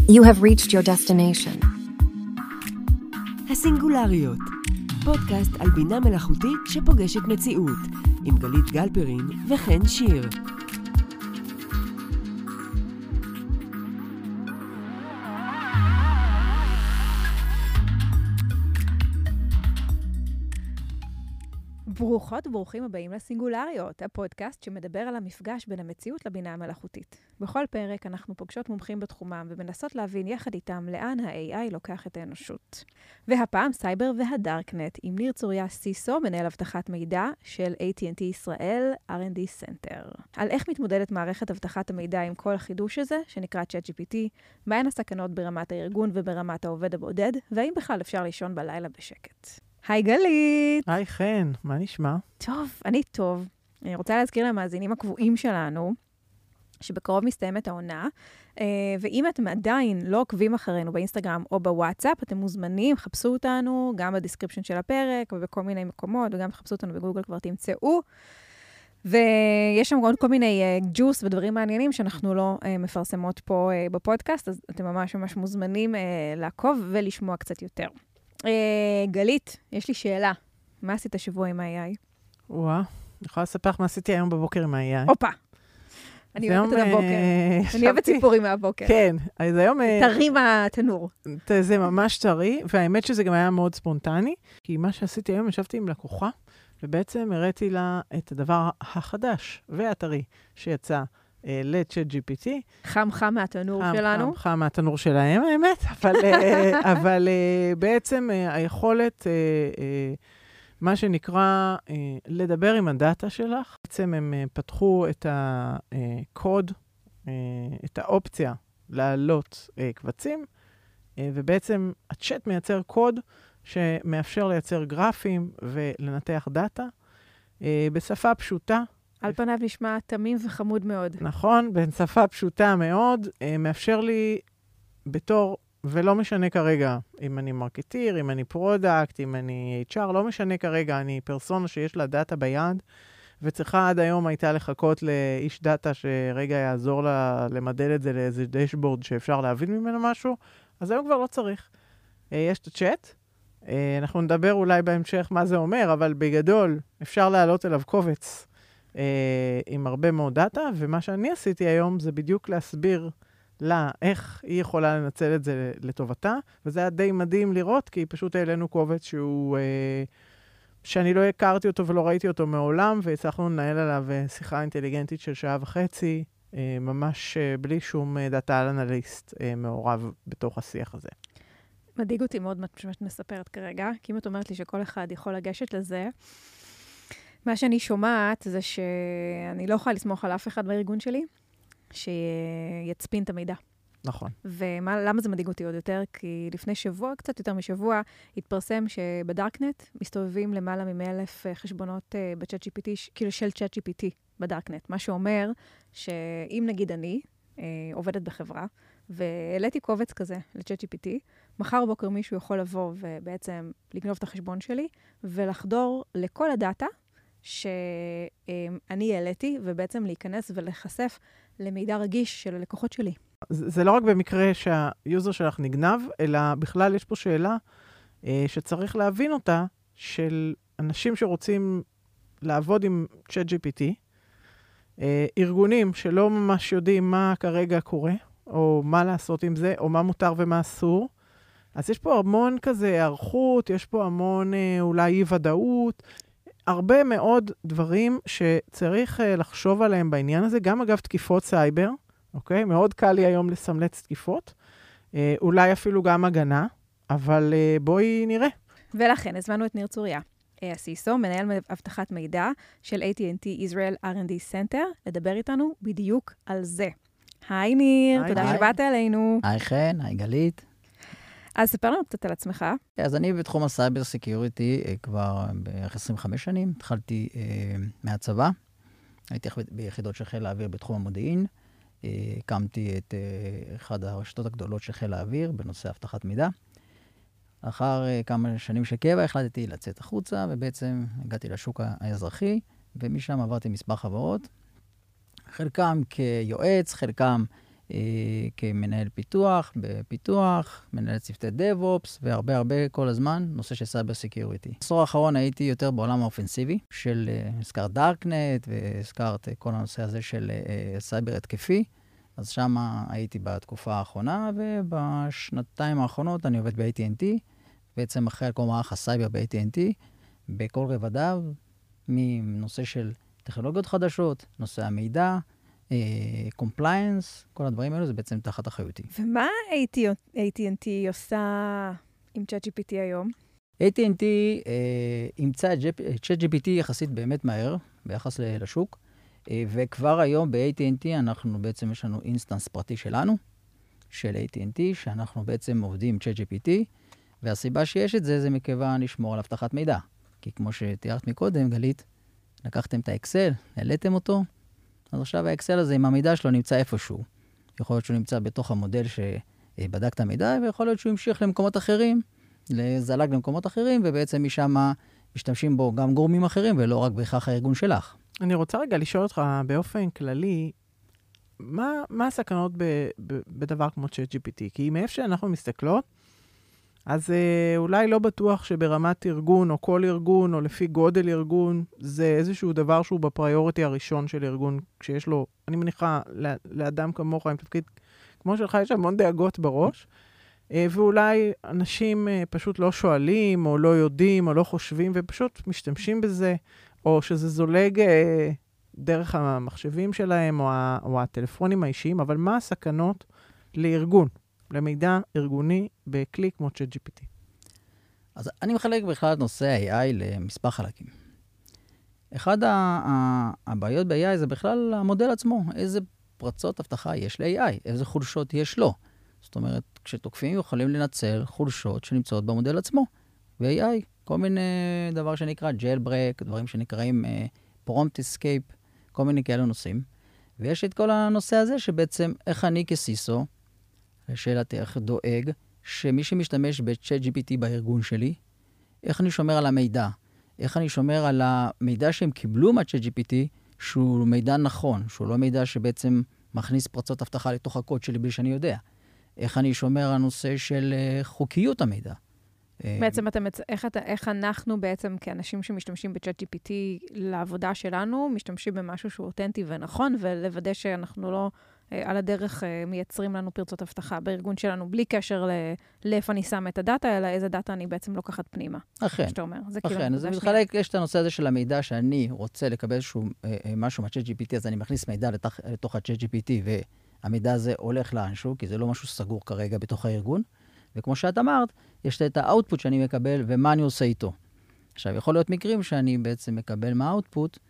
You have reached your destination. הסינגולריות, פודקאסט על בינה מלאכותית שפוגשת מציאות, עם גלית גלפרין וחן שיר. ברוכות וברוכים הבאים לסינגולריות, הפודקאסט שמדבר על המפגש בין המציאות לבינה המלאכותית. בכל פרק אנחנו פוגשות מומחים בתחומם ומנסות להבין יחד איתם לאן ה-AI לוקח את האנושות. והפעם סייבר והדארקנט עם ניר צוריה סיסו, מנהל אבטחת מידע של AT&T ישראל R&D Center. על איך מתמודדת מערכת אבטחת המידע עם כל החידוש הזה, שנקרא ChatGPT, מהן הסכנות ברמת הארגון וברמת העובד הבודד, והאם בכלל אפשר לישון בלילה בשקט. היי גלית! היי חן, מה נשמע? טוב, אני טוב. אני רוצה להזכיר למאזינים הקבועים שלנו, שבקרוב מסתיימת העונה, ואם אתם עדיין לא עוקבים אחרינו באינסטגרם או בוואטסאפ, אתם מוזמנים, חפשו אותנו גם בדיסקריפשן של הפרק ובכל מיני מקומות, וגם חפשו אותנו בגוגל כבר תמצאו. ויש שם עוד כל מיני ג'וס ודברים מעניינים שאנחנו לא מפרסמות פה בפודקאסט, אז אתם ממש ממש מוזמנים לעקוב ולשמוע קצת יותר. גלית, יש לי שאלה. מה עשית השבוע עם ה-AI? אני יכולה לספר לך מה עשיתי היום בבוקר עם ה-AI. הופה. אני אוהבת את הבוקר. אני אוהבת ציפורים מהבוקר. כן, אז היום... טרי מהתנור. זה ממש טרי, והאמת שזה גם היה מאוד ספונטני, כי מה שעשיתי היום, ישבתי עם לקוחה, ובעצם הראיתי לה את הדבר החדש והטרי שיצא ל-ChatGPT. חם מהתנור שלנו. חם מהתנור שלהם, האמת, אבל בעצם היכולת, מה שנקרא, לדבר עם הדאטה שלך. בעצם הם פתחו את הקוד, את האופציה להעלות קבצים, ובעצם הצ'אט מייצר קוד שמאפשר לייצר גרפים ולנתח דאטה בשפה פשוטה. על פניו נשמע תמים וחמוד מאוד. נכון, בשפה פשוטה מאוד, מאפשר לי בתור, ולא משנה כרגע אם אני מרקטיר, אם אני פרודקט, אם אני HR, לא משנה כרגע, אני פרסונה שיש לה דאטה ביד, וצריכה עד היום הייתה לחכות לאיש דאטה שרגע יעזור לה למדל את זה לאיזה דשבורד שאפשר להבין ממנו משהו, אז היום כבר לא צריך. יש את הצ'אט, אנחנו נדבר אולי בהמשך מה זה אומר, אבל בגדול אפשר להעלות אליו קובץ, עם הרבה מאוד דאטה, ומה שאני עשיתי היום זה בדיוק להסביר לה איך היא יכולה לנצל את זה לטובתה, וזה היה די מדהים לראות, כי פשוט העלינו קובץ שהוא, שאני לא הכרתי אותו ולא ראיתי אותו מעולם, והצלחנו לנהל עליו שיחה אינטליגנטית של שעה וחצי, ממש בלי שום דאטה אנליסט מעורב בתוך השיח הזה. מדאיג אותי מאוד מה שאת מספרת כרגע, כי אם את אומרת לי שכל אחד יכול לגשת לזה, מה שאני שומעת זה שאני לא יכולה לסמוך על אף אחד בארגון שלי, שיצפין את המידע. נכון. ולמה זה מדאיג אותי עוד יותר? כי לפני שבוע, קצת יותר משבוע, התפרסם שבדארקנט מסתובבים למעלה מ100,000 חשבונות ב-ChatGPT, כאילו של ChatGPT בדארקנט. מה שאומר שאם נגיד אני עובדת בחברה, והעליתי קובץ כזה ל-ChatGPT, מחר בוקר מישהו יכול לבוא ובעצם לגנוב את החשבון שלי, ולחדור לכל הדאטה, שאני העליתי, ובעצם להיכנס ולחשף למידע רגיש של הלקוחות שלי. זה לא רק במקרה שהיוזר שלך נגנב, אלא בכלל יש פה שאלה שצריך להבין אותה, של אנשים שרוצים לעבוד עם ChatGPT, ארגונים שלא ממש יודעים מה כרגע קורה, או מה לעשות עם זה, או מה מותר ומה אסור. אז יש פה המון כזה הערכות, יש פה המון אולי אי-ודאות, הרבה מאוד דברים שצריך לחשוב עליהם בעניין הזה, גם אגב תקיפות סייבר, אוקיי? מאוד קל לי היום לסמלץ תקיפות, אולי אפילו גם הגנה, אבל בואי נראה. ולכן הזמנו את ניר צוריה, הסיסו, מנהל אבטחת מידע של AT&T ישראל R&D Center, לדבר איתנו בדיוק על זה. היי ניר, תודה שבאת אלינו. היי חן, היי גלית. אז ספר לנו קצת על עצמך. אז אני בתחום הסייבר סקיוריטי כבר בערך 25 שנים. התחלתי מהצבא. הייתי ביחידות של חיל האוויר בתחום המודיעין. הקמתי את אחד הרשתות הגדולות של חיל האוויר בנושא אבטחת מידע. לאחר כמה שנים של קבע החלטתי לצאת החוצה, ובעצם הגעתי לשוק האזרחי, ומשם עברתי מספר חברות. חלקם כיועץ, חלקם כמנהל פיתוח, בפיתוח, מנהל צוותי DevOps, והרבה כל הזמן, נושא של סייבר סקיוריטי. בעשור האחרון הייתי יותר בעולם האופנסיבי, של הזכרת דארקנט, והזכרת כל הנושא הזה של סייבר התקפי, אז שם הייתי בתקופה האחרונה, ובשנתיים האחרונות אני עובד ב-AT&T, בעצם אחרי על כל מערך הסייבר ב-AT&T, בכל רבדיו, מנושא של טכנולוגיות חדשות, נושא המידע, compliance, כל הדברים האלו, זה בעצם תחת אחריותי. ומה AT&T עושה עם ChatGPT היום? AT&T אימצה את ChatGPT יחסית באמת מהר, ביחס לשוק, וכבר היום ב-AT&T אנחנו בעצם, יש לנו אינסטנס פרטי שלנו, של AT&T, שאנחנו בעצם עובדים עם ChatGPT, והסיבה שיש את זה, זה מכיוון לשמור על אבטחת מידע. כי כמו שתיארת מקודם, גלית, לקחתם את האקסל, העליתם אותו, אז עכשיו האקסל הזה עם המידע שלו נמצא איפשהו. יכול להיות שהוא נמצא בתוך המודל שבדק את המידע, ויכול להיות שהוא המשיך למקומות אחרים, לזלג למקומות אחרים, ובעצם משם משתמשים בו גם גורמים אחרים, ולא רק בהכרח הארגון שלך. אני רוצה רגע לשאול אותך באופן כללי, מה הסכנות בדבר כמו ChatGPT? כי מאיפה שאנחנו מסתכלות, אז אולי לא בטוח שברמת ארגון, או כל ארגון, או לפי גודל ארגון, זה איזשהו דבר שהוא בפריוריטי הראשון של ארגון, כשיש לו, אני מניחה, לאדם כמוך עם תפקיד, כמו שלך, יש המון דאגות בראש, ואולי אנשים פשוט לא שואלים, או לא יודעים, או לא חושבים, ופשוט משתמשים בזה, או שזה זולג דרך המחשבים שלהם, או הטלפונים האישיים, אבל מה הסכנות לארגון? למידע ארגוני בכלי כמו ChatGPT. אז אני מחלק בכלל את נושא ה-AI למספר חלקים. אחד הבעיות ב-AI זה בכלל המודל עצמו. איזה פרצות אבטחה יש ל-AI, איזה חולשות יש לו. זאת אומרת, כשתוקפים יכולים לנצל חולשות שנמצאות במודל עצמו. ב-AI, כל מיני דבר שנקרא jailbreak, דברים שנקראים prompt escape, כל מיני כאלה נושאים. ויש את כל הנושא הזה שבעצם איך אני כסיסו, לשאלתך, דואג שמי שמשתמש ב-ChatGPT בארגון שלי, איך אני שומר על המידע? איך אני שומר על המידע שהם קיבלו מה-ChatGPT, שהוא מידע נכון, שהוא לא מידע שבעצם מכניס פרצות אבטחה לתוך הקוד שלי בלי שאני יודע. איך אני שומר על הנושא של חוקיות המידע? בעצם איך אנחנו בעצם כאנשים שמשתמשים ב-ChatGPT לעבודה שלנו, משתמשים במשהו שהוא אותנטי ונכון, ולוודא שאנחנו לא על הדרך מייצרים לנו פרצות אבטחה בארגון שלנו, בלי קשר לאיפה אני שם את הדאטה, אלא איזה דאטה אני בעצם לוקחת פנימה. אכן. שאתה אומר. אכן, אז מתחלק, יש את הנושא הזה של המידע שאני רוצה לקבל איזשהו משהו מה-ChatGPT, אז אני מכניס מידע לתוך ה-ChatGPT, והמידע הזה הולך לאנשהו, כי זה לא משהו סגור כרגע בתוך הארגון. וכמו שאת אמרת, יש את האוטפוט שאני מקבל, ומה אני עושה איתו. עכשיו, יכול להיות מקרים שאני בעצם מקבל מהאוטפוט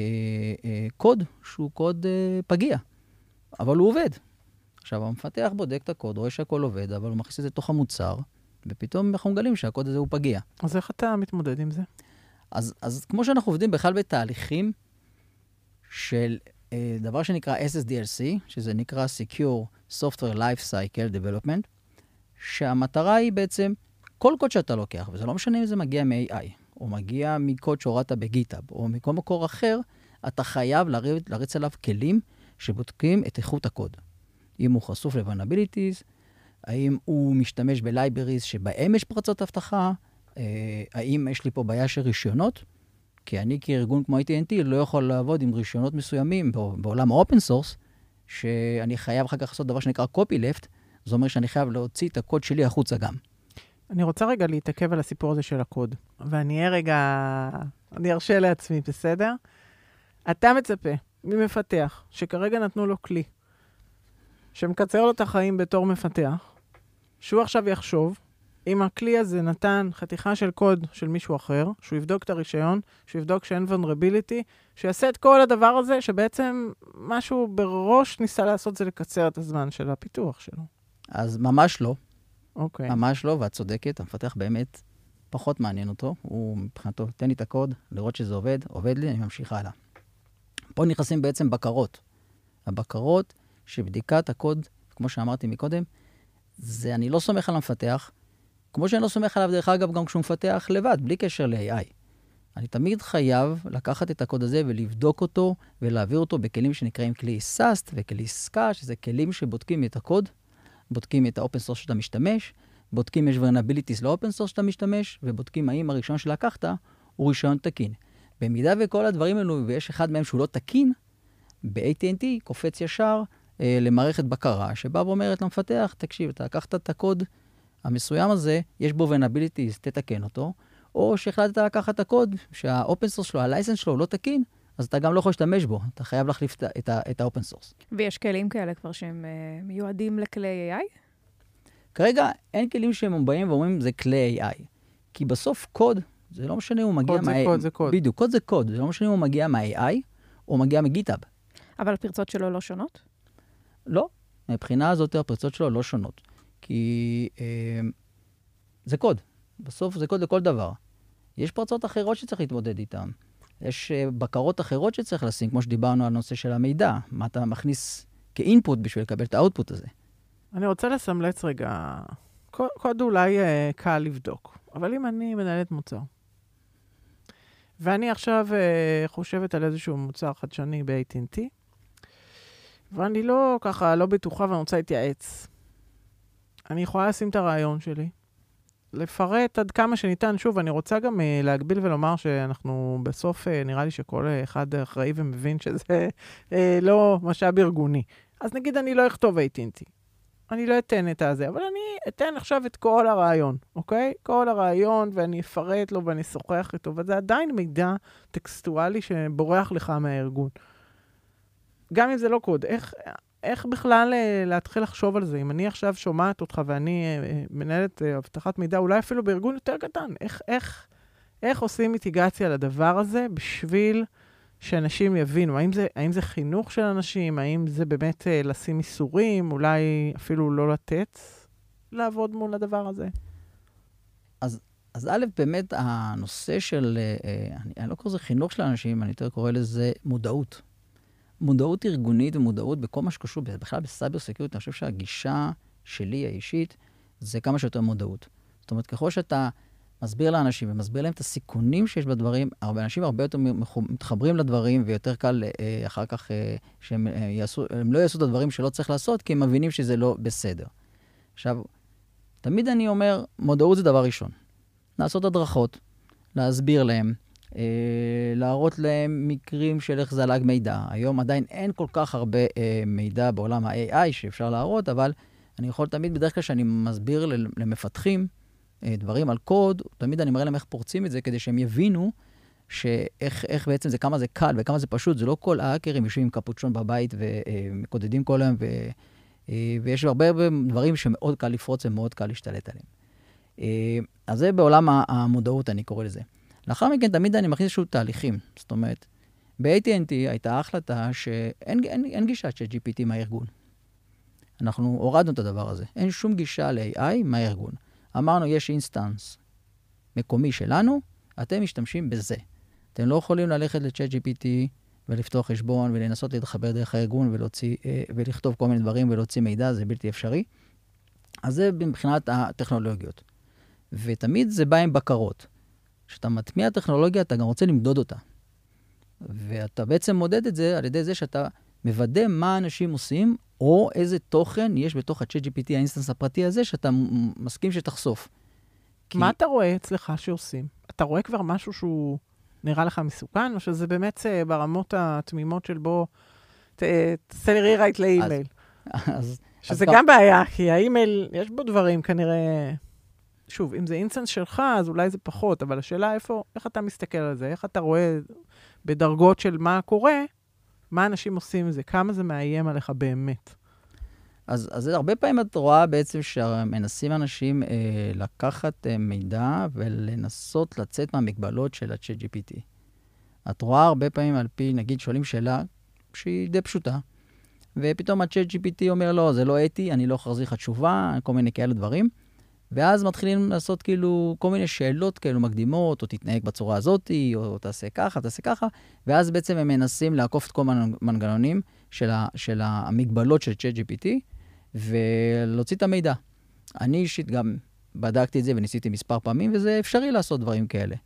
קוד, שהוא קוד פגיע. אבל הוא עובד. עכשיו, המפתח בודק את הקוד, רואה שהכל עובד, אבל הוא מכניס את זה לתוך המוצר, ופתאום אנחנו מגלים שהקוד הזה הוא פגיע. אז איך אתה מתמודד עם זה? אז כמו שאנחנו עובדים בכלל בתהליכים של דבר שנקרא SSDLC, שזה נקרא Secure Software Life Cycle Development, שהמטרה היא בעצם, כל קוד שאתה לוקח, וזה לא משנה אם זה מגיע מ-AI, או מגיע מקוד שהורדת בגיטאב, או מכל מקור אחר, אתה חייב להריץ עליו כלים שבודקים את איכות הקוד. אם הוא חשוף ל-vulnerabilities, האם הוא משתמש ב-libraries שבהם יש פרצות אבטחה, האם יש לי פה בעיה של רישיונות, כי אני כארגון כמו AT&T לא יכול לעבוד עם רישיונות מסוימים בעולם ה-open source, שאני חייב אחר כך לעשות דבר שנקרא copyleft, זאת אומרת שאני חייב להוציא את הקוד שלי החוצה גם. אני רוצה רגע להתעכב על הסיפור הזה של הקוד, ואני ארשה לעצמי, בסדר? אתה מצפה ממפתח, שכרגע נתנו לו כלי, שמקצר לו את החיים בתור מפתח, שהוא עכשיו יחשוב, אם הכלי הזה נתן חתיכה של קוד של מישהו אחר, שהוא יבדוק את הרישיון, שהוא יבדוק שאין vulnerability, שיעשה את כל הדבר הזה, שבעצם משהו בראש ניסה לעשות זה לקצר את הזמן של הפיתוח שלו. אז ממש לא. אוקיי. ממש לא, ואת צודקת, המפתח באמת פחות מעניין אותו. הוא מבחינתו, תן לי את הקוד, לראות שזה עובד, עובד לי, אני ממשיך הלאה. פה נכנסים בעצם בקרות. הבקרות שבדיקת הקוד, כמו שאמרתי מקודם, זה אני לא סומך על המפתח, כמו שאני לא סומך עליו דרך אגב גם כשהוא מפתח לבד, בלי קשר ל-AI. אני תמיד חייב לקחת את הקוד הזה ולבדוק אותו ולהעביר אותו בכלים שנקראים כלי SAST וכלי SCA, שזה כלים שבודקים את הקוד, בודקים את האופן סורס שאתה משתמש, בודקים יש vulnerabilities לאופן סורס שאתה משתמש, ובודקים האם הרישיון שלקחת הוא רישיון תקין. במידה וכל הדברים האלו, ויש אחד מהם שהוא לא תקין, ב-AT&T קופץ ישר למערכת בקרה, שבאה ואומרת למפתח, תקשיב, אתה לקחת את הקוד המסוים הזה, יש בו vulnerabilities, תתקן אותו, או שהחלטת לקחת את הקוד, שהאופן סורס שלו, הלייסנס שלו לא תקין, אז אתה גם לא יכול להשתמש בו, אתה חייב להחליף את האופן סורס. ויש כלים כאלה כבר שהם מיועדים לכלי AI? כרגע אין כלים שהם באים ואומרים זה כלי AI. כי בסוף קוד, זה לא משנה אם הוא מגיע קוד זה קוד. בדיוק, קוד זה קוד, זה לא משנה אם הוא מגיע מה-AI או מגיע מגיטאב. אבל הפרצות שלו לא שונות? לא, מבחינה הזאת הפרצות שלו לא שונות. כי זה קוד. בסוף זה קוד לכל דבר. יש פרצות אחרות שצריך להתמודד איתן. יש בקרות אחרות שצריך לשים, כמו שדיברנו על נושא של המידע. מה אתה מכניס כאינפוט בשביל לקבל את האוטפוט הזה. אני רוצה לסמלץ רגע, קוד אולי קל לבדוק, אבל אם אני מנהלת מוצר, ואני עכשיו חושבת על איזשהו מוצר חדשני ב-AT&T, ואני לא ככה, לא בטוחה ואני רוצה להתייעץ. אני יכולה לשים את הרעיון שלי, לפרט עד כמה שניתן. שוב, אני רוצה גם להגביל ולומר שאנחנו בסוף, נראה לי שכל אחד אחראי ומבין שזה לא משאב ארגוני. אז נגיד אני לא אכתוב AT&T. אני לא אתן את הזה, אבל אני אתן עכשיו את כל הרעיון, אוקיי? כל הרעיון, ואני אפרט לו ואני אשוחח איתו, וזה עדיין מידע טקסטואלי שבורח לך מהארגון. גם אם זה לא קוד, איך בכלל להתחיל לחשוב על זה? אם אני עכשיו שומעת אותך ואני מנהלת הבטחת מידע, אולי אפילו בארגון יותר קטן, איך עושים מיטיגציה לדבר הזה בשביל שאנשים יבינו? האם זה חינוך של אנשים? האם זה באמת לשים איסורים? אולי אפילו לא לתת לעבוד מול הדבר הזה? אז א', באמת הנושא של, אני לא קורא לזה חינוך של האנשים, אני יותר קורא לזה מודעות. מודעות ארגונית ומודעות בכל מה שקשור, בכלל בסייבר סקיוריטי, אני חושב שהגישה שלי האישית, זה כמה שיותר מודעות. זאת אומרת, ככל שאתה מסביר לאנשים ומסביר להם את הסיכונים שיש בדברים, אנשים הרבה יותר מתחברים לדברים, ויותר קל אחר כך שהם לא יעשו את הדברים שלא צריך לעשות, כי הם מבינים שזה לא בסדר. עכשיו, תמיד אני אומר, מודעות זה דבר ראשון. לעשות הדרכות, להסביר להם, להראות להם מקרים של איך זלג מידע. היום עדיין אין כל כך הרבה מידע בעולם ה-AI שאפשר להראות, אבל אני יכול תמיד, בדרך כלל שאני מסביר למפתחים דברים על קוד, תמיד אני מראה להם איך פורצים את זה, כדי שהם יבינו שאיך בעצם זה, כמה זה קל וכמה זה פשוט. זה לא כל האקרים יושבים עם קפוצ'ון בבית ומקודדים כל היום, ויש הרבה דברים שמאוד קל לפרוץ ומאוד קל להשתלט עליהם. אז זה בעולם המודעות, אני קורא לזה. לאחר מכן, תמיד אני מכניס איזשהו תהליכים. זאת אומרת, ב-AT&T הייתה החלטה שאין גישה של GPT מהארגון. אנחנו הורדנו את הדבר הזה. אין שום גישה ל-AI מהארגון. אמרנו, יש אינסטנס מקומי שלנו, אתם משתמשים בזה. אתם לא יכולים ללכת ל-ChatGPT ולפתוח חשבון ולנסות להתחבר דרך הארגון ולכתוב כל מיני דברים ולהוציא מידע, זה בלתי אפשרי. אז זה מבחינת הטכנולוגיות. ותמיד זה בא עם בקרות. כשאתה מטמיע טכנולוגיה, אתה גם רוצה למדוד אותה. ואתה בעצם מודד את זה על ידי זה שאתה מוודא מה אנשים עושים, או איזה תוכן יש בתוך ה-ChatGPT, האינסטנס הפרטי הזה, שאתה מסכים שתחשוף. מה אתה רואה אצלך שעושים? אתה רואה כבר משהו שהוא נראה לך מסוכן, או שזה באמת ברמות התמימות של בו, תעשה לי רירייט לאימייל? שזה גם בעיה, כי האימייל, יש בו דברים כנראה... שוב, אם זה אינסטנס שלך, אז אולי זה פחות, אבל השאלה איך אתה מסתכל על זה? איך אתה רואה בדרגות של מה קורה, מה אנשים עושים עם זה? כמה זה מאיים עליך באמת? אז הרבה פעמים את רואה בעצם שמנסים אנשים לקחת מידע ולנסות לצאת מהמגבלות של ה-ChatGPT. את רואה הרבה פעמים על פי, נגיד, שואלים שאלה שהיא די פשוטה, ופתאום ה-ChatGPT אומר, לא, זה לא אתי, אני לא אחזיר לך תשובה, כל מיני כאלה דברים. ואז מתחילים לעשות כאילו כל מיני שאלות כאלו מקדימות, או תתנהג בצורה הזאת, או תעשה ככה, ואז בעצם הם מנסים לעקוף את כל המנגנונים של המגבלות של ChatGPT, ולהוציא את המידע. אני אישית גם בדקתי את זה וניסיתי מספר פעמים, וזה אפשרי לעשות דברים כאלה.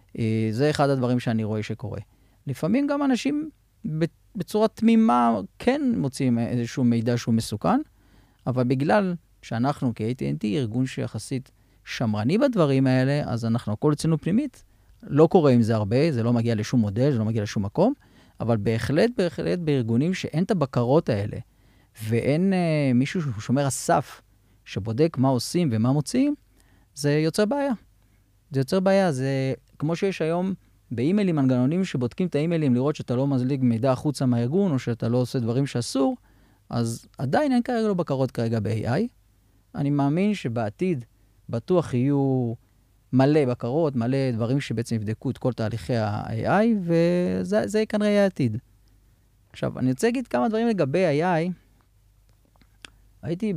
זה אחד הדברים שאני רואה שקורה. לפעמים גם אנשים בצורה תמימה כן מוצאים איזשהו מידע שהוא מסוכן, אבל בגלל שאנחנו כ-AT&T, ארגון שיחסית שמרני בדברים האלה, אז אנחנו הכל אצלנו פנימית, לא קורה עם זה הרבה, זה לא מגיע לשום מודל, זה לא מגיע לשום מקום, אבל בהחלט בארגונים שאין את הבקרות האלה, ואין מישהו ששומר הסף, שבודק מה עושים ומה מוציאים, זה יוצר בעיה. זה יוצר בעיה, זה כמו שיש היום באימיילים מנגנונים שבודקים את האימיילים, לראות שאתה לא מזליג מידע החוצה מהארגון, או שאתה לא עושה דברים שאסור, אז עדיין אין כרגע לא בקרות כרגע ב-AI. אני מאמין שבעתיד בטוח יהיו מלא בקרות, מלא דברים שבעצם יבדקו את כל תהליכי ה-AI, וזה כנראה יהיה העתיד. עכשיו, אני רוצה להגיד כמה דברים לגבי AI. הייתי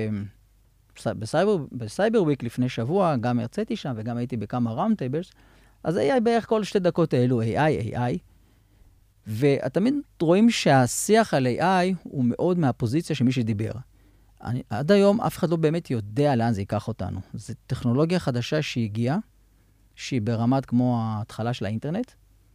בסייבר וויק לפני שבוע, גם הרציתי שם וגם הייתי בכמה ראונד טייבלס, אז AI בערך כל 2 דקות האלו, AI, ותמיד רואים שהשיח על AI הוא מאוד מהפוזיציה שמי שדיבר. עד היום אף אחד לא באמת יודע לאן זה ייקח אותנו. זו טכנולוגיה חדשה שהגיעה, שהיא ברמת כמו ההתחלה של האינטרנט,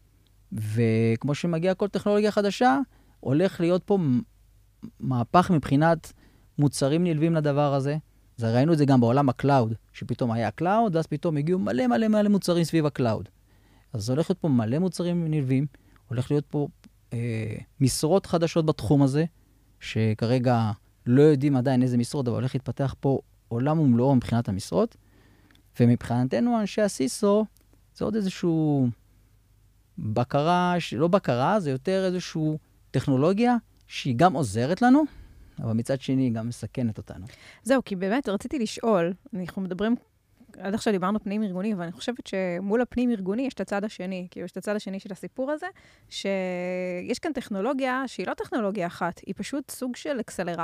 וכמו שמגיעה כל טכנולוגיה חדשה, הולך להיות פה מהפך מבחינת מוצרים נלווים לדבר הזה. אז ראינו את זה גם בעולם הקלאוד, שפתאום היה הקלאוד, ואז פתאום הגיעו מלא מוצרים סביב הקלאוד. אז הולך להיות פה מלא מוצרים נלווים, הולך להיות פה משרות חדשות בתחום הזה, שכרגע לא יודעים עדיין איזה משרות, אבל הולך להתפתח פה עולם ומלואו מבחינת המשרות, ומבחינתנו אנשי הסיסו, זה עוד איזשהו בקרה, לא בקרה, זה יותר איזשהו טכנולוגיה שהיא גם עוזרת לנו, אבל מצד שני היא גם מסכנת אותנו. זהו, כי באמת רציתי לשאול, אנחנו מדברים, עד עכשיו דיברנו פנים ארגוני, אבל אני חושבת שמול הפנים ארגוני יש את הצד השני, כאילו יש את הצד השני של הסיפור הזה, שיש כאן טכנולוגיה שהיא לא טכנולוגיה אחת, היא פשוט סוג של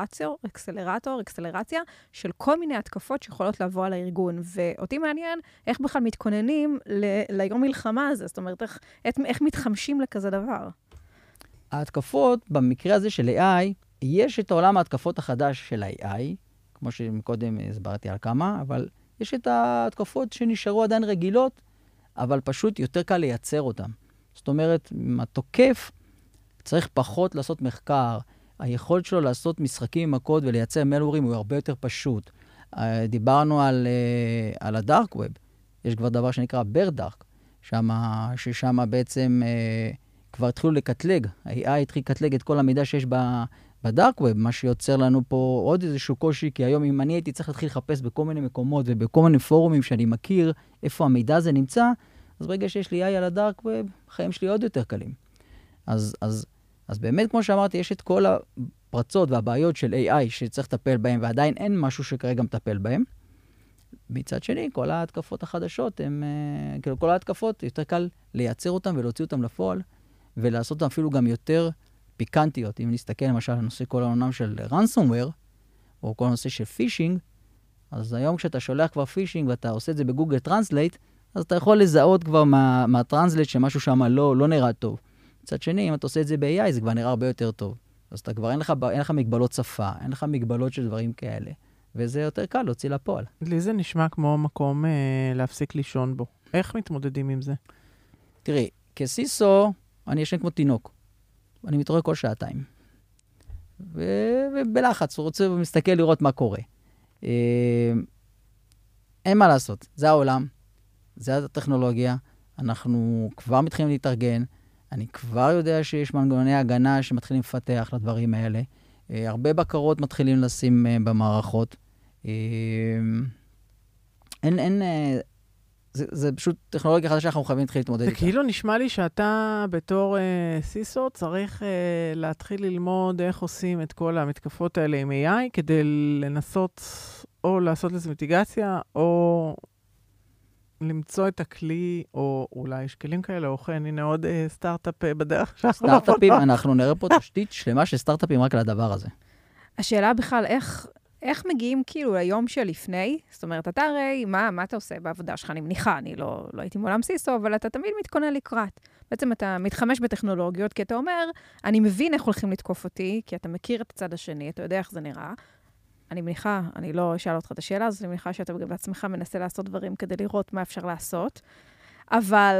אקסלרציה של כל מיני התקפות שיכולות לבוא על הארגון, ואותי מעניין איך בכלל מתכוננים ליום מלחמה הזה, זאת אומרת, איך מתחמשים לכזה דבר. ההתקפות, במקרה הזה של AI, יש את העולם ההתקפות החדש של AI, כמו שקודם הסברתי על כמה, אבל יש את ההתקפות שנשארו עדיין רגילות, אבל פשוט יותר קל לייצר אותן. זאת אומרת, התוקף צריך פחות לעשות מחקר, היכולת שלו לעשות משחקים עם הקוד ולייצר מלוורים הוא הרבה יותר פשוט. דיברנו על הדארק ווב, יש כבר דבר שנקרא ברדארק, ששם בעצם כבר התחילו לקטלג, ה-AI התחיל לקטלג את כל המידע שיש בדארק ווב, מה שיוצר לנו פה עוד איזשהו קושי, כי היום אם אני הייתי צריך להתחיל לחפש בכל מיני מקומות ובכל מיני פורומים שאני מכיר איפה המידע הזה נמצא, אז ברגע שיש לי AI על הדארק ווב, החיים שלי עוד יותר קלים. אז באמת, כמו שאמרתי, יש את כל הפרצות והבעיות של AI שצריך לטפל בהם, ועדיין אין משהו שכרגע מטפל בהם. מצד שני, כל ההתקפות החדשות, כאילו כל ההתקפות, יותר קל לייצר אותם ולהוציא אותם לפועל, ולעשות אותם אפילו גם יותר פיקנטיות. אם נסתכל למשל על נושא כל העולם של ransomware, או כל הנושא של פישינג, אז היום כשאתה שולח כבר פישינג ואתה עושה את זה בגוגל טרנסלייט, אז אתה יכול לזהות כבר מהטרנסלייט שמשהו שם לא נראה טוב. מצד שני, אם אתה עושה את זה ב-AI, זה כבר נראה הרבה יותר טוב. אז אתה כבר אין לך מגבלות שפה, אין לך מגבלות של דברים כאלה, וזה יותר קל להוציא לפועל. לי זה נשמע כמו מקום להפסיק לישון בו. איך מתמודדים עם זה? תראי, כסיסו, אני ישן כמו תינוק. אני מתעורר כל 2 שעות. ובלחץ, הוא רוצה ומסתכל לראות מה קורה. אין מה לעשות, זה העולם, זה הטכנולוגיה, אנחנו כבר מתחילים להתארגן, אני כבר יודע שיש מנגנוני הגנה שמתחילים לפתח לדברים האלה, הרבה בקרות מתחילים לשים במערכות. זה פשוט טכנולוגיה חדשה שאנחנו חייבים להתחיל להתמודד איתה. זה כאילו נשמע לי שאתה בתור סיסו צריך להתחיל ללמוד איך עושים את כל המתקפות האלה עם AI, כדי לנסות או לעשות לזה מיטיגציה, או למצוא את הכלי, או אולי יש כלים כאלה, או כן, הנה עוד סטארט-אפ בדרך. סטארט-אפים, אנחנו נראה פה תשתית שלמה של סטארט-אפים רק לדבר הזה. השאלה בכלל, איך מגיעים כאילו ליום שלפני? זאת אומרת, אתה הרי, מה אתה עושה בעבודה שלך? אני מניחה, אני לא הייתי מעולם סיסו, אבל אתה תמיד מתכונן לקראת. בעצם אתה מתחמש בטכנולוגיות, כי אתה אומר, אני מבין איך הולכים לתקוף אותי, כי אתה מכיר את הצד השני, אתה יודע איך זה נראה. אני מניחה, אני לא אשאל אותך את השאלה, אז אני מניחה שאתה גם בעצמך מנסה לעשות דברים כדי לראות מה אפשר לעשות. אבל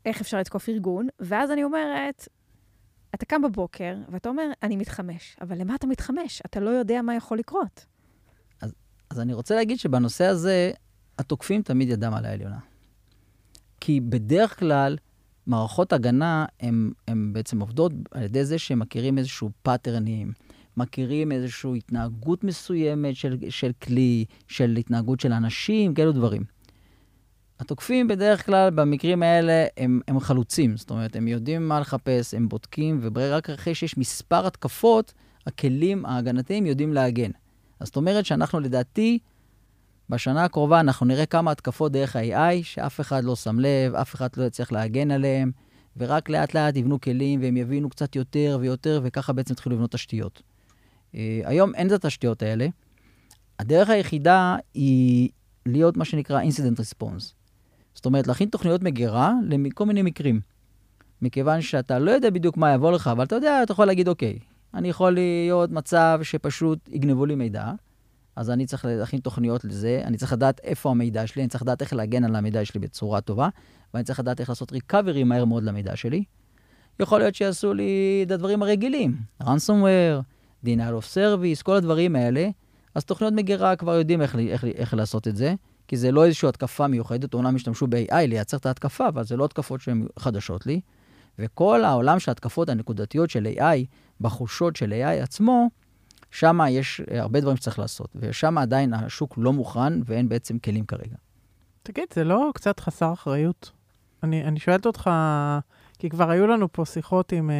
איך אפשר לתקוף ארגון, ואז אני אומרת, אתה קם בבוקר, ואתה אומר, אני מתחמש. אבל למה אתה מתחמש? אתה לא יודע מה יכול לקרות. אז אני רוצה להגיד שבנושא הזה, התוקפים תמיד ידם על העליונה. כי בדרך כלל, מערכות הגנה הן בעצם עובדות על ידי זה שהם מכירים איזשהו פאטרנים, מכירים איזושהי התנהגות מסוימת של כלי, של התנהגות של אנשים, כאלו דברים. התוקפים בדרך כלל במקרים האלה הם חלוצים, זאת אומרת, הם יודעים מה לחפש, הם בודקים, ורק אחרי שיש מספר התקפות, הכלים ההגנתיים יודעים להגן. אז זאת אומרת שאנחנו לדעתי, בשנה הקרובה אנחנו נראה כמה התקפות דרך ה-AI, שאף אחד לא שם לב, אף אחד לא יצליח להגן עליהם, ורק לאט לאט יבנו כלים, והם יבינו קצת יותר ויותר, וככה בעצם התחילו לבנות תשתיות. היום אין את התשתיות האלה. הדרך היחידה היא להיות מה שנקרא incident response. זאת אומרת, להכין תוכניות מגירה לכל מיני מקרים. מכיוון שאתה לא יודע בדיוק מה יבוא לך, אבל אתה יודע, אתה יכול להגיד, אוקיי, אני יכול להיות מצב שפשוט יגנבו לי מידע, אז אני צריך להכין תוכניות לזה, אני צריך לדעת איפה המידע שלי, אני צריך לדעת איך להגן על המידע שלי בצורה טובה, ואני צריך לדעת איך לעשות recovery מהר מאוד למידע שלי. יכול להיות שיעשו לי את הדברים הרגילים, ransomware, denial of service, כל הדברים האלה, אז תוכניות מגירה כבר יודעים איך לעשות את זה, כי זה לא איזושהי התקפה מיוחדת, אומנם השתמשו ב-AI לייצר את ההתקפה, אבל זה לא התקפות שהן חדשות לי, וכל העולם של ההתקפות הנקודתיות של AI, בחושות של AI עצמו, שם יש הרבה דברים שצריך לעשות, ושם עדיין השוק לא מוכן, ואין בעצם כלים כרגע. תגיד, זה לא קצת חסר אחריות? אני שואלת אותך, כי כבר היו לנו פה שיחות עם,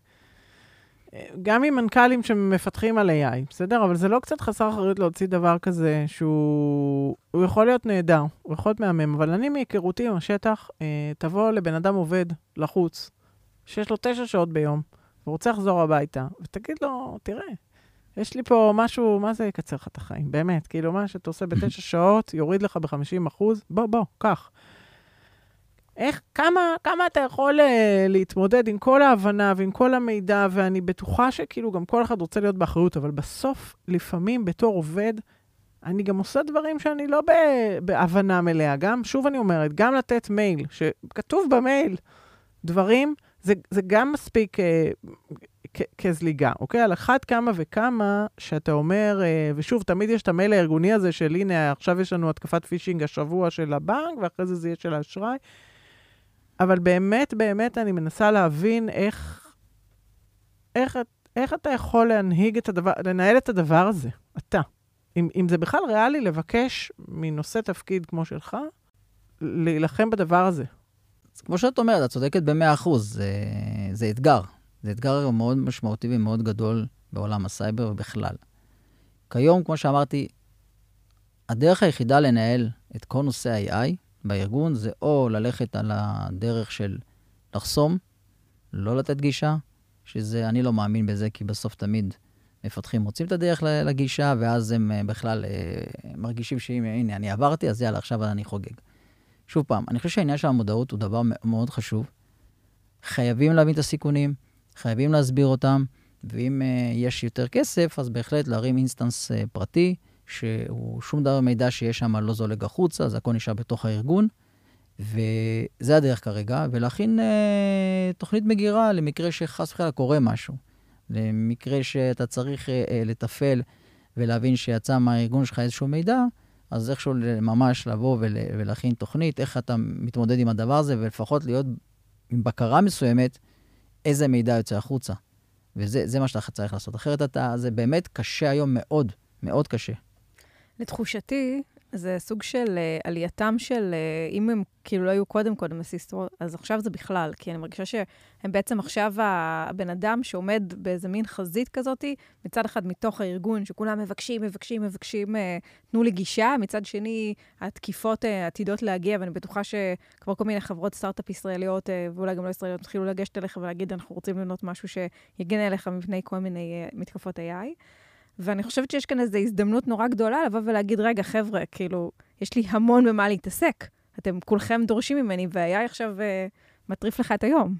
גם עם מנכ"לים שמפתחים על AI, בסדר? אבל זה לא קצת חסר אחריות להוציא דבר כזה, שהוא יכול להיות נהדר, הוא יכול להיות מהמם, אבל אני מהיכרותי עם השטח, תבוא לבן אדם עובד לחוץ, שיש לו 9 שעות ביום, ורוצה לחזור הביתה, ותגיד לו, תראה, יש לי פה משהו, מה זה יקצר לך את החיים? באמת, כאילו מה שאתה עושה ב9 שעות, יוריד לך ב50%, בוא, קח. כמה אתה יכול להתמודד עם כל ההבנה ועם כל המידע, ואני בטוחה שכאילו גם כל אחד רוצה להיות באחריות, אבל בסוף, לפעמים בתור עובד, אני גם עושה דברים שאני לא בהבנה מלאה. גם, שוב אני אומרת, גם לתת מייל, שכתוב במייל דברים, זה גם מספיק כזליגה, אוקיי? על אחת כמה וכמה שאתה אומר, ושוב, תמיד יש את המייל הארגוני הזה של, הנה, עכשיו יש לנו התקפת פישינג השבוע של הבנק, ואחרי זה יהיה של האשראי. אבל באמת אני מנסה להבין איך אתה יכול לנהל את הדבר הזה, אתה. אם זה בכלל ריאלי לבקש מנושא תפקיד כמו שלך, להילחם בדבר הזה. כמו שאת אומרת, את צודקת ב100%, זה אתגר. זה אתגר מאוד משמעותי ומאוד גדול בעולם הסייבר ובכלל. כיום, כמו שאמרתי, הדרך היחידה לנהל את כל נושא ה-AI בארגון, זה או ללכת על הדרך של לחסום, לא לתת גישה, שזה, אני לא מאמין בזה, כי בסוף תמיד מפתחים מוצאים את הדרך לגישה, ואז הם בכלל מרגישים שהנה, אני עברתי, אז יאללה, עכשיו אני חוגג. שוב פעם, אני חושב שהעניין של המודעות הוא דבר מאוד חשוב. חייבים להבין את הסיכונים, חייבים להסביר אותם, ואם יש יותר כסף, אז בהחלט להרים אינסטנס פרטי, שהוא שום דבר מידע שיש שם לא זולג החוצה, אז הכל נשאר בתוך הארגון, וזה הדרך כרגע, ולהכין תוכנית מגירה למקרה שחס וחלילה קורה משהו, למקרה שאתה צריך לטפל ולהבין שיצא מהארגון שלך איזשהו מידע, אז איכשהו ממש לבוא ולהכין תוכנית, איך אתה מתמודד עם הדבר הזה, ולפחות להיות עם בקרה מסוימת, איזה מידע יוצא החוצה. וזה מה שאתה צריך לעשות. אחרת זה באמת קשה היום מאוד, מאוד קשה. לתחושתי, זה סוג של עלייתם של, אם הם כאילו לא היו קודם הסיסטרו, אז עכשיו זה בכלל, כי אני מרגישה שהם בעצם עכשיו הבן אדם שעומד באיזה מין חזית כזאת, מצד אחד מתוך הארגון, שכולם מבקשים, תנו לי גישה, מצד שני, התקיפות עתידות להגיע, ואני בטוחה שכבר כל מיני חברות סטארט-אפ ישראליות, ואולי גם לא ישראליות, התחילו לגשת אליך ולהגיד, אנחנו רוצים לבנות משהו שיגן אליך מפני כל מיני מתקפות AI. ואני חושבת שיש כאן איזו הזדמנות נורא גדולה לבוא ולהגיד, רגע, חבר'ה, כאילו, יש לי המון במה להתעסק. אתם כולכם דורשים ממני, והיה עכשיו מטריף לך את היום.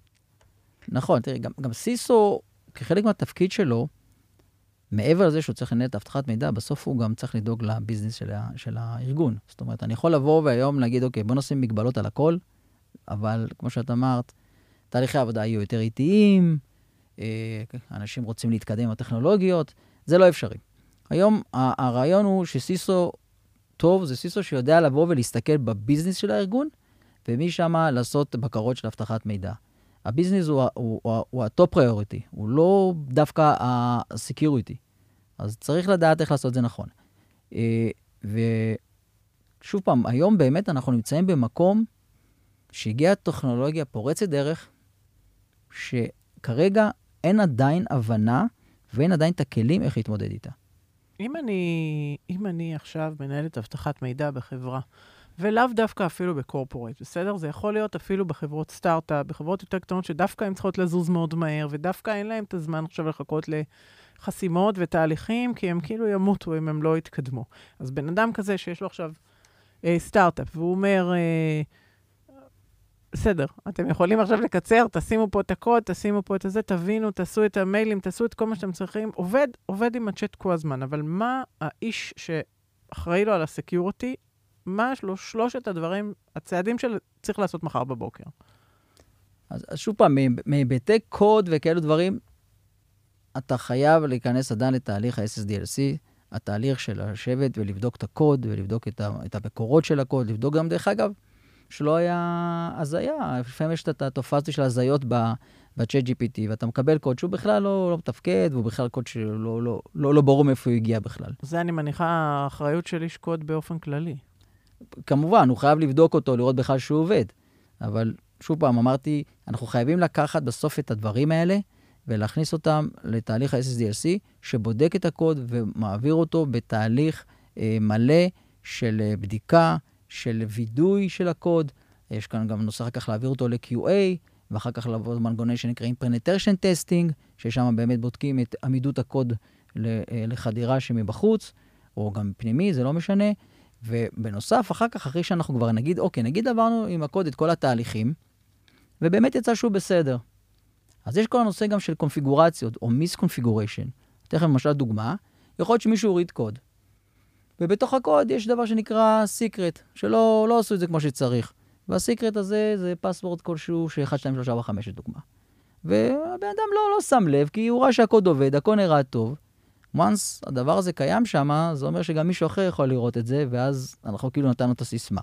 נכון, תראי, גם סיסו, כחלק מהתפקיד שלו, מעבר לזה שהוא צריך לנהל את הבטחת מידע, בסוף הוא גם צריך לדאוג לביזנס של הארגון. זאת אומרת, אני יכול לבוא והיום להגיד, אוקיי, בוא נשים מגבלות על הכל, אבל כמו שאת אמרת, תהליכי העבודה יהיו יותר איטיים, אנשים רוצים להתקדם עם הטכנולוגיות, זה לא אפשרי. היום הרעיון הוא שסיסו טוב, זה סיסו שיודע לבוא ולהסתכל בביזנס של הארגון, ומשם לעשות בקרות של הבטחת מידע. הביזנס הוא הטופ פריוריטי, הוא לא דווקא הסקיוריטי. אז צריך לדעת איך לעשות את זה נכון. ושוב פעם, היום באמת אנחנו נמצאים במקום שהגיעה טכנולוגיה פורצת דרך, שכרגע אין עדיין הבנה ואין עדיין את הכלים איך להתמודד איתה. אם אני עכשיו מנהלת הבטחת מידע בחברה, ולאו דווקא אפילו בקורפורט, בסדר? זה יכול להיות אפילו בחברות סטארט-אפ, בחברות יותר קטנות שדווקא הן צריכות לזוז מאוד מהר, ודווקא אין להם את הזמן עכשיו לחכות לחסימות ותהליכים, כי הם כאילו ימותו אם הם לא יתקדמו. אז בן אדם כזה שיש לו עכשיו סטארט-אפ, והוא אומר, בסדר, אתם יכולים עכשיו לקצר, תשימו פה את הקוד, תשימו פה את זה, תבינו, תעשו את המיילים, תעשו את כל מה שאתם צריכים. עובד עם הצ'אט כל הזמן, אבל מה האיש שאחראי לו על הסקיוריטי, מה יש לו שלושת הדברים, הצעדים שצריך לעשות מחר בבוקר? אז שוב פעם, מהיבטי קוד וכאלו דברים, אתה חייב להיכנס עדיין לתהליך ה-SSDLC, התהליך של לשבת ולבדוק את הקוד, ולבדוק את המקורות של הקוד, לבדוק גם דרך אגב, שלא היה הזיה. לפעמים יש את התופעה של הזיות ב-Chat GPT, ואתה מקבל קוד שהוא בכלל לא מתפקד, והוא בכלל קוד שלא ברור מאיפה הוא הגיע בכלל. זה אני מניחה האחריות של איש קוד באופן כללי. כמובן, הוא חייב לבדוק אותו, לראות בכלל שהוא עובד. אבל שוב פעם, אמרתי, אנחנו חייבים לקחת בסוף את הדברים האלה, ולהכניס אותם לתהליך ה-SSDLC, שבודק את הקוד ומעביר אותו בתהליך מלא של בדיקה, של וידוי של הקוד. יש כאן גם נושא אחר כך להעביר אותו ל-QA, ואחר כך לעבור מנגנונים שנקראים penetration testing, ששם באמת בודקים את עמידות הקוד לחדירה שמבחוץ, או גם פנימי, זה לא משנה. ובנוסף, אחר כך, אחרי שאנחנו כבר נגיד, אוקיי, נגיד עברנו עם הקוד את כל התהליכים, ובאמת יצא שהוא בסדר. אז יש כל הנושא גם של קונפיגורציות, או מיס-קונפיגוריישן. תכף למשל דוגמה, יכול להיות שמישהו הוריד קוד. ובתוך הקוד יש דבר שנקרא סיקרט, שלא עשו את זה כמו שצריך. והסיקרט הזה זה פסוורד כלשהו ש1, 2, 3, 4, 5 לדוגמה. והבן אדם לא שם לב, כי הוא ראה שהקוד עובד, הקוד נראה טוב. once הדבר הזה קיים שם, זה אומר שגם מישהו אחר יכול לראות את זה, ואז אנחנו כאילו נתנו את הסיסמה.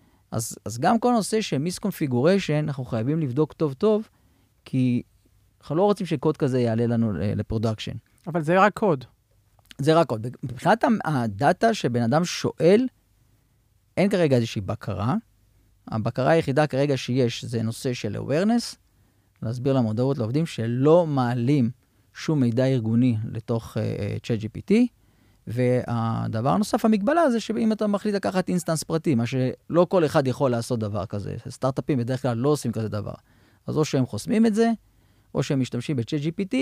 אז גם כל נושא של מיס-קונפיגוריישן, אנחנו חייבים לבדוק טוב טוב, כי אנחנו לא רוצים שקוד כזה יעלה לנו לפרודקשן. אבל זה רק קוד. זה רק קוד. מבחינת הדאטה שבן אדם שואל, אין כרגע איזושהי בקרה. הבקרה היחידה כרגע שיש זה נושא של awareness, להסביר למודעות לעובדים שלא מעלים שום מידע ארגוני לתוך ChatGPT, והדבר הנוסף, המגבלה, זה שאם אתה מחליט לקחת אינסטנס פרטי, מה שלא כל אחד יכול לעשות דבר כזה. סטארט-אפים בדרך כלל לא עושים כזה דבר. אז או שהם חוסמים את זה, או שהם משתמשים ב-ChatGPT,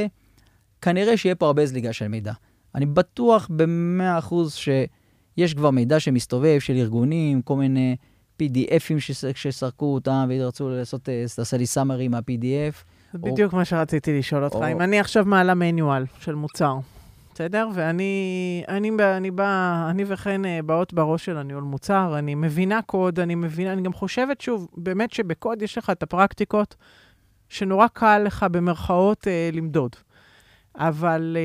וכנראה שיהיה פה הרבה זליגה של מידע. אני בטוח ב100% שיש כבר מידע שמסתובב של ארגונים, כל מיני PDFים שסרקו אותם, וירצו לעשות לי סאמרי מה-PDF. זה בדיוק מה שרציתי לשאול אותך. אם אני עכשיו מעלה מניואל של מוצר, בסדר? ואני וכן באות בראש של הניהול מוצר, אני מבינה קוד, אני גם חושבת שוב, באמת שבקוד יש לך את הפרקטיקות, שנורא קל לך במרכאות למדוד. אבל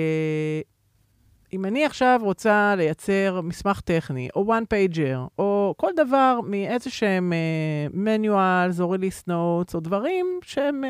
אם אני עכשיו רוצה לייצר מסמך טכני, או one pager, או כל דבר מאיזה שהם manuals, או release notes, או דברים שהם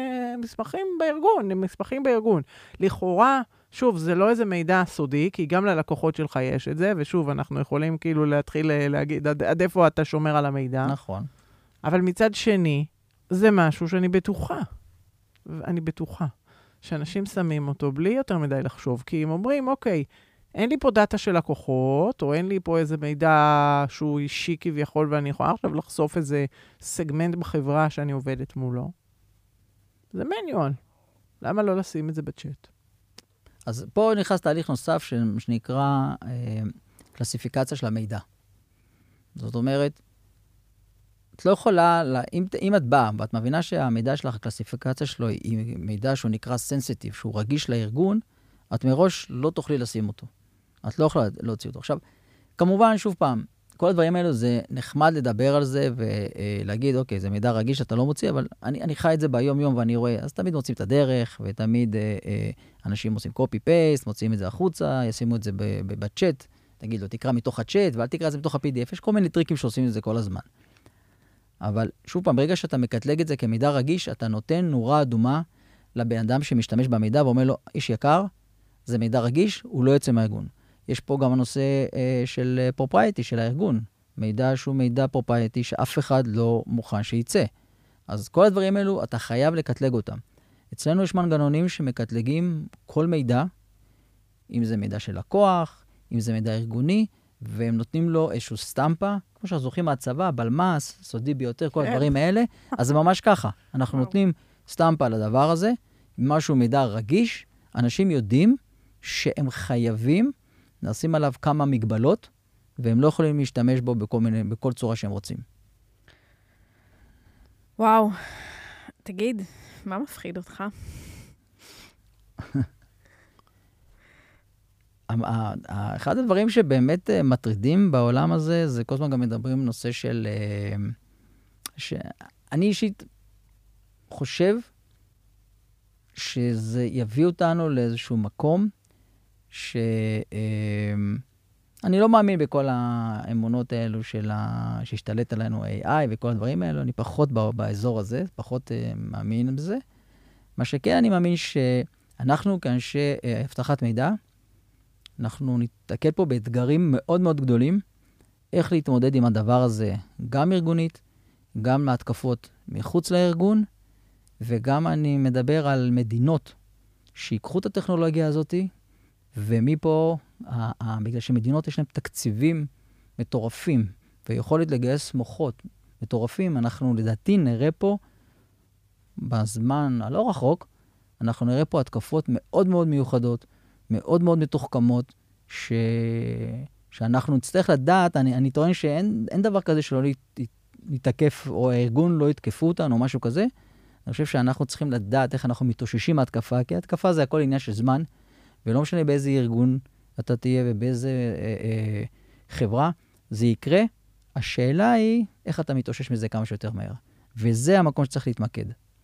מסמכים בארגון. לכאורה, שוב, זה לא איזה מידע סודי, כי גם ללקוחות שלך יש את זה, ושוב, אנחנו יכולים כאילו להתחיל להגיד עד איפה אתה שומר על המידע. נכון. אבל מצד שני, זה משהו שאני בטוחה. אני בטוחה. שאנשים שמים אותו בלי יותר מדי לחשוב, כי הם אומרים, אוקיי, אין לי פה דאטה של לקוחות, או אין לי פה איזה מידע שהוא אישי כביכול, ואני יכולה עכשיו לחשוף איזה סגמנט בחברה שאני עובדת מולו. זה מניואל. למה לא לשים את זה בצ'אט? אז פה נכנס תהליך נוסף שנקרא קלסיפיקציה של המידע. זאת אומרת, את לא יכולה, אם את באה ואת מבינה שהמידע שלך, הקלסיפיקציה שלו היא מידע שהוא נקרא סנסיטיב, שהוא רגיש לארגון, את מראש לא תוכלי לשים אותו. את לא יכולה להוציא אותו. עכשיו, כמובן, שוב פעם, כל הדברים האלו זה נחמד לדבר על זה ולהגיד, אוקיי, זה מידע רגיש שאתה לא מוציא, אבל אני חי את זה ביום-יום ואני רואה, אז תמיד מוצאים את הדרך, ותמיד אנשים עושים copy-paste, מוציאים את זה החוצה, ישימו את זה בצ'אט, תגיד לו, תקרא מתוך הצ'אט, ואל תקרא את זה מתוך ה-PDF, יש כל מיני טריקים שעושים את זה כל הזמן. אבל שוב פעם, ברגע שאתה מקטלג את זה כמידע רגיש, אתה נותן נורה אדומה לבן אדם שמשתמש במידע, ואומר לו, איש יקר, זה מידע רגיש, הוא לא יוצא מהארגון. יש פה גם הנושא של פרופרייטי של הארגון. מידע שהוא מידע פרופרייטי שאף אחד לא מוכן שייצא. אז כל הדברים האלו, אתה חייב לקטלג אותם. אצלנו יש מנגנונים שמקטלגים כל מידע, אם זה מידע של לקוח, אם זה מידע ארגוני, והם נותנים לו איזשהו סטמפה, כמו שאנחנו זוכרים מהצבא, בלמ"ס, סודי ביותר, כל הדברים האלה. אז זה ממש ככה. אנחנו נותנים סטמפה לדבר הזה, משהו מידע רגיש, אנשים יודעים שהם חייבים, נשים עליו כמה מגבלות, והם לא יכולים להשתמש בו בכל צורה שהם רוצים. וואו, תגיד, מה מפחיד אותך? אחד הדברים שבאמת מטרידים בעולם הזה, זה כל הזמן גם מדברים נושא של... שאני אישית חושב שזה יביא אותנו לאיזשהו מקום אני לא מאמין בכל האמונות האלו שהשתלט עלינו AI וכל הדברים האלו, אני פחות באזור הזה, פחות מאמין בזה. מה שכן, אני מאמין שאנחנו כאנשי הבטחת מידע, אנחנו נתקל פה באתגרים מאוד מאוד גדולים, איך להתמודד עם הדבר הזה, גם ארגונית, גם להתקפות מחוץ לארגון, וגם אני מדבר על מדינות שיקחו את הטכנולוגיה הזאת, ומפה, בגלל שמדינות יש להם תקציבים מטורפים, ויכולת לגייס מוחות מטורפים, אנחנו לדעתי נראה פה, בזמן הלא רחוק, אנחנו נראה פה התקפות מאוד מאוד מיוחדות, מאוד מאוד מתוחכמות, שאנחנו נצטרך לדעת, אני טוען שאין דבר כזה שלא נתקף, או הארגון לא יתקפו אותנו, או משהו כזה. אני חושב שאנחנו צריכים לדעת איך אנחנו מתאוששים מהתקפה, כי התקפה זה הכל עניין של זמן, ולא משנה באיזה ארגון אתה תהיה ובאיזה חברה, זה יקרה. השאלה היא איך אתה מתאושש מזה כמה שיותר מהר. וזה המקום שצריך להתמקד.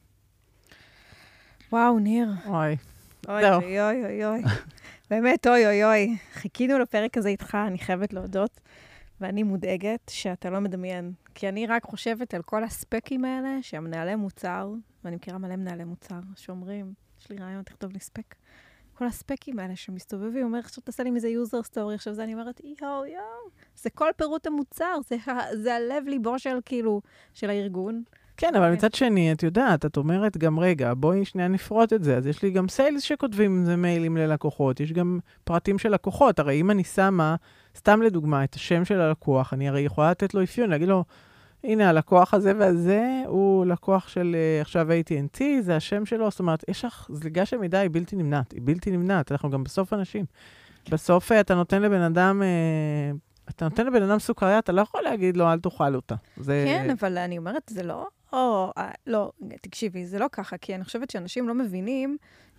וואו, ניר. אוי. אוי, אוי, אוי, אוי. באמת, אוי, אוי, אוי. חיכינו לפרק הזה איתך, אני חייבת להודות, ואני מודאגת שאתה לא מדמיין. כי אני רק חושבת על כל הספקים האלה, שהם מנהלי מוצר, ואני מכירה מלא מנהלי מוצר, שאומרים, יש לי רעיון, תכתוב לי ספק. כל הספקים האלה שמסתובבים, אומר, עכשיו תעשה לי מזה יוזר סטורי, עכשיו זה אני אומרת, יואו, זה כל פירוט המוצר, זה הלב ליבו של, כאילו, של הארגון. כן, אבל מצד שני, את יודעת, את אומרת גם, רגע, בואי שנייה נפרוט את זה, אז יש לי גם סיילס שכותבים עם זה מיילים ללקוחות, יש גם פרטים של לקוחות, הרי אם אני שמה, סתם לדוגמה, את השם של הלקוח, אני הרי יכולה לתת לו אפיון, להגיד לו, הנה, הלקוח הזה והזה, הוא לקוח של עכשיו AT&T, זה השם שלו, זאת אומרת, יש לך זליגה של מידע, היא בלתי נמנעת, היא בלתי נמנעת, אנחנו גם בסוף אנשים. בסוף אתה נותן לבן אדם, סוכריה, אתה לא יכול להגיד לו, אל תאכל אותה. כן, אבל אני אומרת, זה לא, לא, תקשיבי, זה לא ככה, כי אני חושבת שאנשים לא מבינים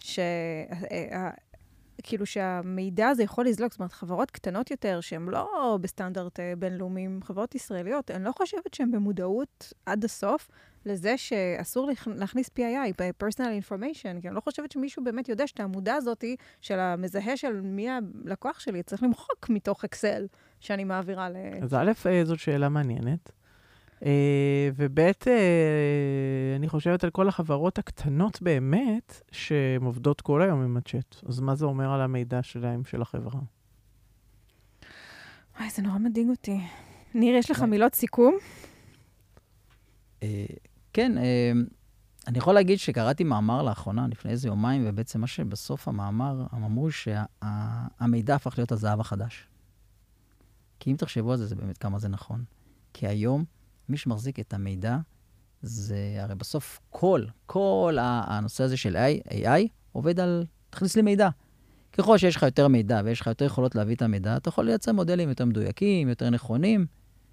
כאילו שהמידע הזה יכול לזלוג, זאת אומרת, חברות קטנות יותר, שהן לא בסטנדרט בינלאומיים, חברות ישראליות, אני לא חושבת שהן במודעות עד הסוף לזה שאסור להכניס PII, Personal Information, כי אני לא חושבת שמישהו באמת יודע שאת העמודה הזאת של המזהה של מי הלקוח שלי, צריך למחוק מתוך אקסל שאני מעבירה אז א', זאת שאלה מעניינת. וב' אני חושבת על כל החברות הקטנות באמת, שהן עובדות כל היום עם הצ'אט. אז מה זה אומר על המידע שלהם, של החברה? וואי, זה נורא מדאיג אותי. ניר, יש לך מילות סיכום? כן, אני יכול להגיד שקראתי מאמר לאחרונה, לפני איזה יומיים, ובעצם מה שבסוף המאמר, הם אמרו שהמידע הפך להיות הזהב החדש. כי אם תחשבו על זה, זה באמת כמה זה נכון. כי היום, מי שמחזיק את המידע, זה הרי בסוף כל הנושא הזה של AI עובד על תכניס לי מידע. ככל שיש לך יותר מידע ויש לך יותר יכולות להביא את המידע, אתה יכול לייצר מודלים יותר מדויקים, יותר נכונים,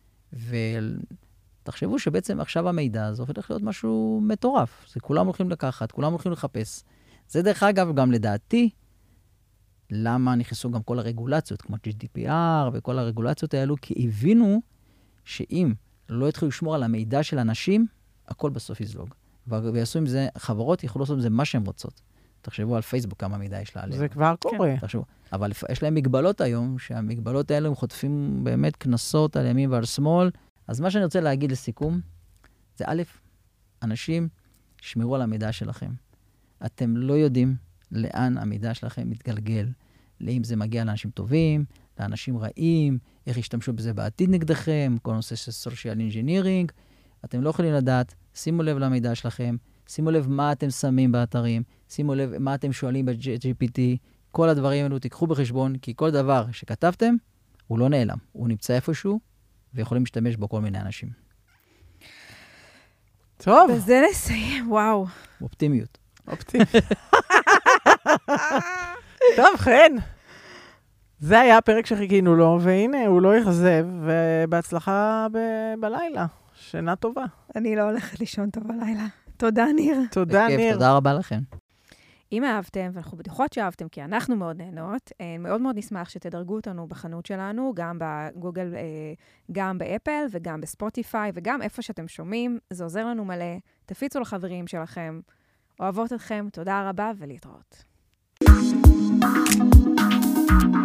ותחשבו שבעצם עכשיו המידע הזה הופך להיות משהו מטורף. זה כולם הולכים לקחת, כולם הולכים לחפש. זה דרך אגב גם לדעתי, למה נכנסו גם כל הרגולציות, כמו GDPR וכל הרגולציות האלו, כי הבינו שאם לא יתחילו לשמור על המידע של אנשים, הכל בסוף יזלוג. ויעשו עם זה, חברות יכולו לעשות עם זה מה שהן רוצות. תחשבו על פייסבוק, כמה מידע יש לה עליהם. זה כבר קורה. תחשבו. אבל יש להם מגבלות היום, שהמגבלות האלה הם חוטפים באמת כנסות על ימין ועל שמאל. אז מה שאני רוצה להגיד לסיכום, זה א', אנשים, שמרו על המידע שלכם. אתם לא יודעים לאן המידע שלכם מתגלגל. לאם זה מגיע לאנשים טובים, לאנשים רעים, איך ישתמשו בזה בעתיד נגדכם, כל נושא של social engineering. אתם לא יכולים לדעת, שימו לב למידע שלכם, שימו לב מה אתם שמים באתרים, שימו לב מה אתם שואלים ב-GPT, כל הדברים האלו תיקחו בחשבון, כי כל דבר שכתבתם, הוא לא נעלם. הוא נמצא איפשהו, ויכולים להשתמש בו כל מיני אנשים. טוב. וזה נסיים, וואו. אופטימיות. אופטימיות. טוב, חן. זה היה הפרק שחיכינו לו, והנה, הוא לא יחזב, ובהצלחה בלילה. שינה טובה. אני לא הולכת לישון טוב בלילה. תודה, ניר. תודה, ניר. תודה רבה לכם. אם אהבתם, ואנחנו בטוחות שאהבתם, כי אנחנו מאוד נהנות, מאוד מאוד נשמח שתדרגו אותנו בחנות שלנו, גם בגוגל, גם באפל, וגם בספוטיפיי, וגם איפה שאתם שומעים. זה עוזר לנו מלא. תפיצו לחברים שלכם. אוהבות אתכם. תודה רבה ולהתראות.